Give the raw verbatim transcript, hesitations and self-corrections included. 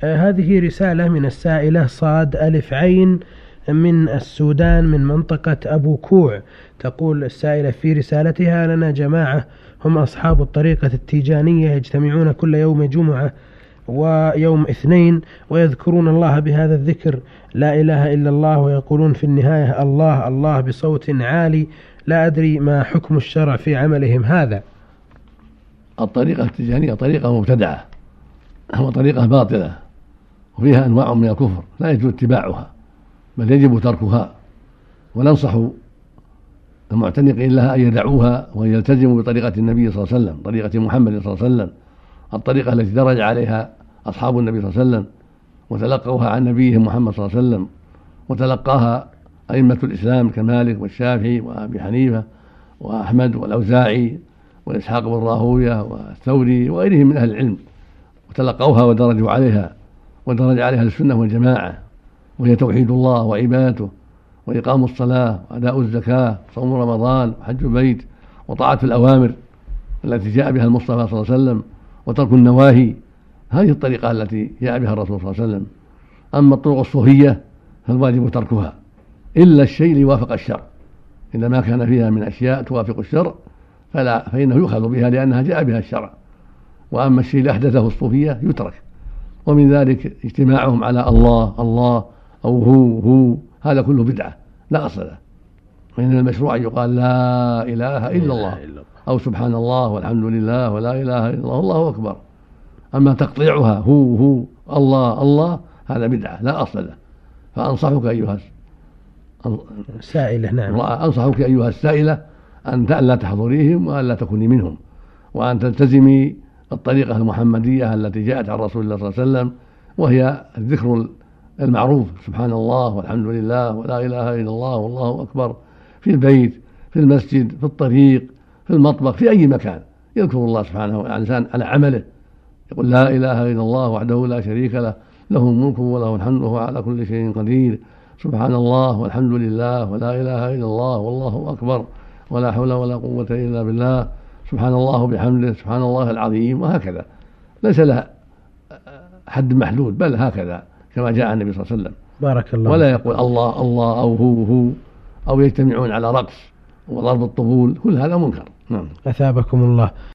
آه هذه رسالة من السائلة صاد ألف عين من السودان من منطقة أبو كوع. تقول السائلة في رسالتها: لنا جماعة هم أصحاب الطريقة التيجانية يجتمعون كل يوم جمعة ويوم اثنين ويذكرون الله بهذا الذكر لا إله إلا الله، ويقولون في النهاية الله الله بصوت عالي. لا أدري ما حكم الشرع في عملهم هذا. الطريقة التيجانية طريقة مبتدعة وطريقة باطلة وفيها أنواع من الكفر لا يجوز اتباعها بل يجب تركها، وننصح المعتنقين لها أن يدعوها وأن يلتزموا بطريقة النبي صلى الله عليه وسلم، طريقة محمد صلى الله عليه وسلم، الطريقة التي درج عليها أصحاب النبي صلى الله عليه وسلم وتلقوها عن نبيهم محمد صلى الله عليه وسلم، وتلقاها أئمة الإسلام كمالك والشافعي وأبي حنيفة وأحمد والأوزاعي وإسحاق بن راهوية والثوري وغيرهم من أهل العلم، وتلقوها ودرجوا عليها ودرج عليها السنة والجماعة، وهي توحيد الله وعبادته وإقام الصلاة وأداء الزكاة وصوم رمضان وحج البيت وطاعة الأوامر التي جاء بها المصطفى صلى الله عليه وسلم وترك النواهي. هذه الطريقة التي جاء بها الرسول صلى الله عليه وسلم. أما الطرق الصوفية فالواجب تركها إلا الشيء اللي يوافق الشرع، إذا ما كان فيها من أشياء توافق الشرع فلا فإنه يؤخذ بها لأنها جاء بها الشرع. وأما الشيء اللي أحدثه الصوفية يترك، ومن ذلك اجتماعهم على الله الله أو هو هو، هذا كله بدعة لا أصل له. فإن المشروع يقال لا إله إلا الله أو سبحان الله والحمد لله ولا إله إلا الله والله أكبر. أما تقطيعها هو هو الله الله هذا بدعة لا أصل له. فأنصحك أيها السائلة نعم أنصحك أيها السائلة أن لا تحضريهم وأن لا تكوني منهم، وأن تلتزمي الطريقة المحمدية التي جاءت عن رسول الله صلى الله عليه وسلم، وهي الذكر المعروف سبحان الله والحمد لله ولا إله إلا الله والله أكبر، في البيت في المسجد في الطريق في المطبخ في أي مكان يذكر الله سبحانه وتعالى على عمله، يقول لا إله إلا الله وحده لا شريك له له الملك وله الحمد وهو على كل شيء قدير، سبحان الله والحمد لله ولا إله إلا الله والله أكبر ولا حول ولا قوة إلا بالله، سبحان الله بحمده سبحان الله العظيم، وهكذا ليس لها حد محدود بل هكذا كما جاء النبي صلى الله عليه وسلم. بارك الله. ولا يقول الله الله أو هو هو أو يجتمعون على رقص وضرب الطبول، كل هذا منكر. نعم. أثابكم الله.